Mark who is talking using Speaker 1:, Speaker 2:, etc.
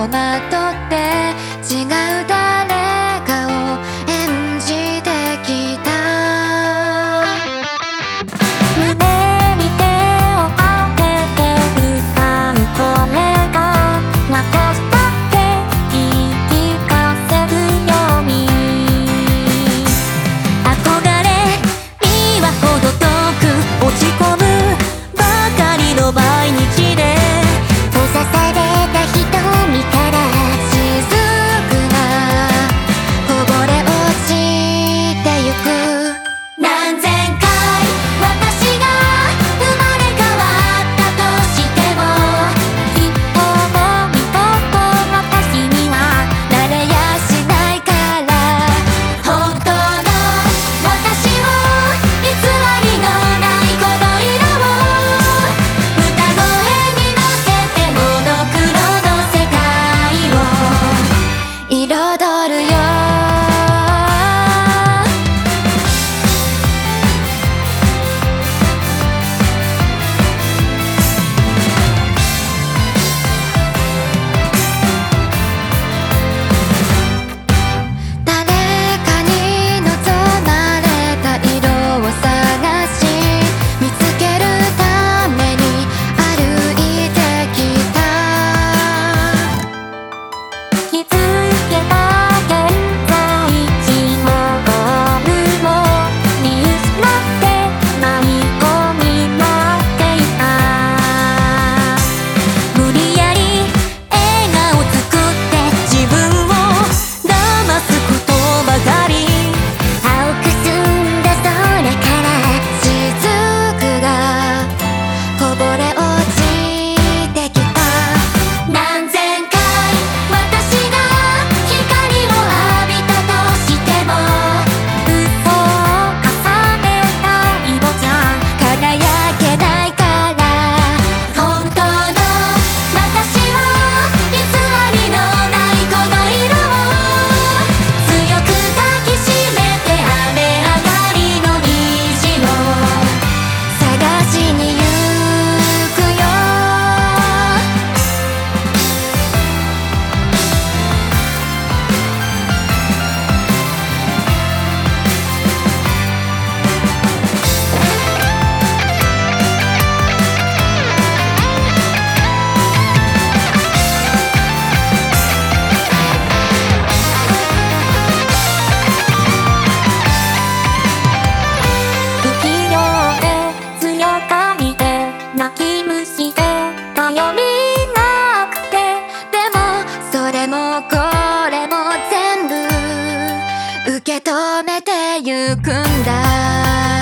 Speaker 1: をまとって違う誰かを演じてきた。胸に手を当てて歌うこれが私だって言い聞かせるように、憧れには程遠く落ち込むばかりの毎日で、閉ざされた瞳から雫がこぼれ落ちてゆく。何千回私が生まれ変わったとしても、一歩も二歩も私にはなれやしないから、本当の私を偽りのないこの色を歌声に乗せてモノクロの世界を彩るよ。誰かに望まれた色を探し見つけるために歩いてきた。気づけば現在地もゴールも見失って迷子になっていた。無理やり笑顔作って自分を騙すことばかり、青く澄んだ空から雫がこぼれ落ちてきた。何千回私が光を浴びたとしても、嘘を重ねた色じゃ輝けないから、本当の私を偽りのないこの色を強く抱きしめて雨上がりの虹を探しに行くよ。不器用で強がりで泣き虫で頼りなくて、でもそれもこれも全部受け止めてゆくんだ。